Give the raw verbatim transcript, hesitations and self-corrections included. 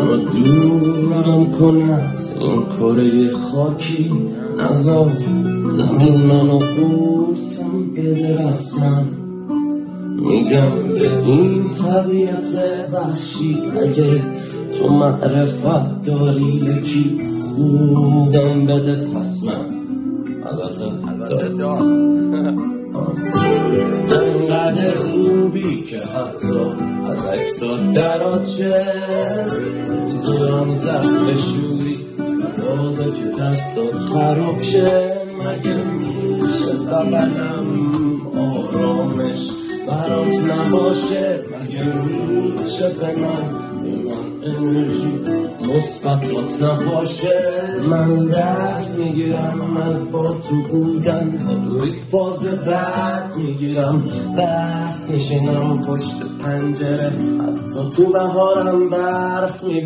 منو دورم کنه از این کره خاکی، نذار زمین منو قورتم بده رسن. میگم به این طبیعت وحشی اگه تو معرفت داری یکی خوبم بده، پس من البته دار انقدر خوبی که حتی از اکسات درات شه. میذارم زخم شوری بادا که دستات خراب شه. مگه میشه ببرم آرامش برات نباشه؟ مگه میشه به من به من انرژی مثبتات نباشه؟ من دست میگیرم از با تو بودن، تا یک فاز بعد میگیرم بست میشینم پشت پنجره، حتی تو بهارم برف می